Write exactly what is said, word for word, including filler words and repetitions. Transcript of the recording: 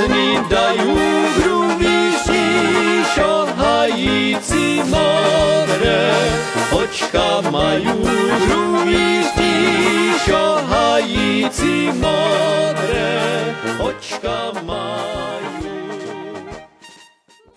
Prázdný dajú hrubíši, čo hající modré. Očka majú hrubíši, čo hající modré. Očka majú